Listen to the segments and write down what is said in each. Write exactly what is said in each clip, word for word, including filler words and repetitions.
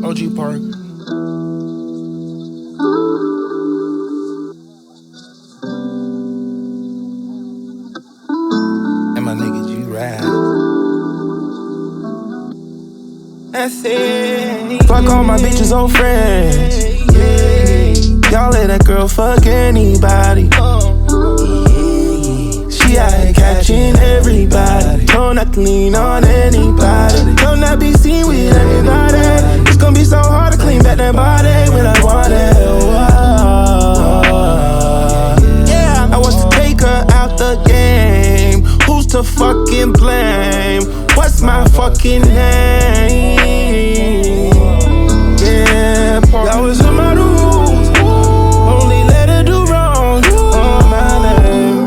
O G Park. And my nigga G-Ride. That's it. Fuck all my bitches, old friends. Y'all let that girl fuck anybody. She out here catching everybody. Don't not to lean on anybody. Don't not be seen with everybody. It's gonna be so hard to clean back that body when I want it. Yeah, I want to take her out the game. Who's to fucking blame? What's my fucking name? Yeah, that was in my rules. Only let her do wrong on my name.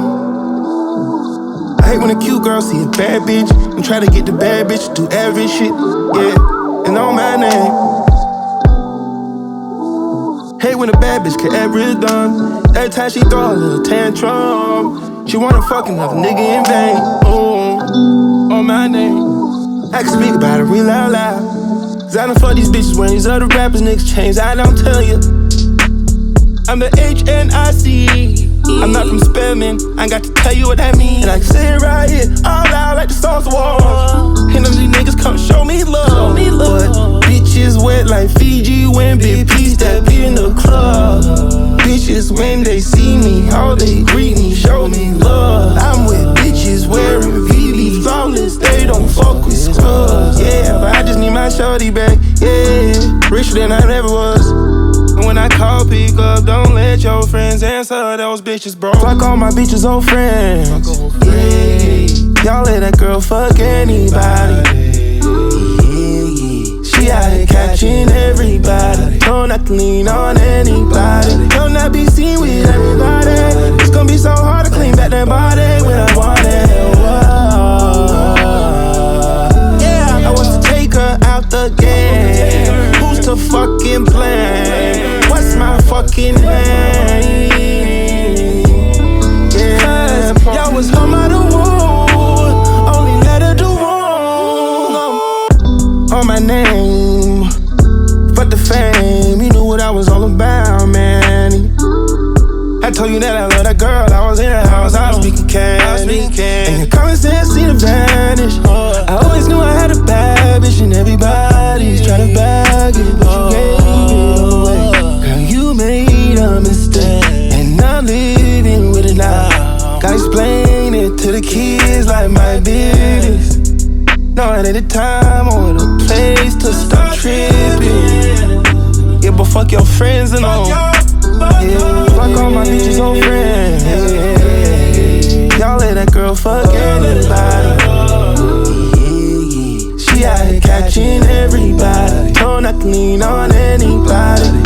I hate when a cute girl see a bad bitch and try to get the bad bitch to do every shit. Yeah, and on my name. Hate when a bad bitch get every done. Every time she throw a little tantrum, she wanna fuck another nigga in vain. Oh, on my name. I can speak about it real out loud. Cause I done fuck these bitches when these other rappers niggas change. I don't tell you. I'm the H N I C. I'm not from Spelman, I ain't got to tell you what that means. And I can say it right here, all loud like the songs of war. And them these niggas come show me love. Show me love. But bitches wet like Fiji when Big P step in the club. Bitches when they see me, all they greet me, show me love. I'm with bitches wearing V V flawless, they don't fuck with scrubs. Yeah, but I just need my shorty back, yeah. Richer than I ever was. And when I call, pick up, don't let your friends answer those bitches, bro. Fuck all my bitches, old friends. Yeah, y'all let that girl fuck anybody. She out here catching everybody. Don't not to lean on anybody. Don't not be seen with everybody. It's gonna be so hard to clean back that body when I want it. Yeah, I want to take her out the game. Who's to fucking blame? What's my fucking name? Yeah, y'all was home out of wood. Only let her do wrong on my name. Fuck the fame, you knew what I was all about, man. I told you that I love that girl, I was in the house, I was speaking cash. And your common sense seemed to vanish. I always knew I had a bad bitch and everybody's trying to bag it, but you gave it away. Girl, you made a mistake, and I'm living with it now. Gotta explain it to the kids like my business. No, it ain't the time or the place to start tripping. Yeah, but fuck your friends and all. Yeah, fuck all my bitches, old friends. Yeah, y'all let that girl fuck anybody. She out here catching everybody. Don't not to lean on anybody.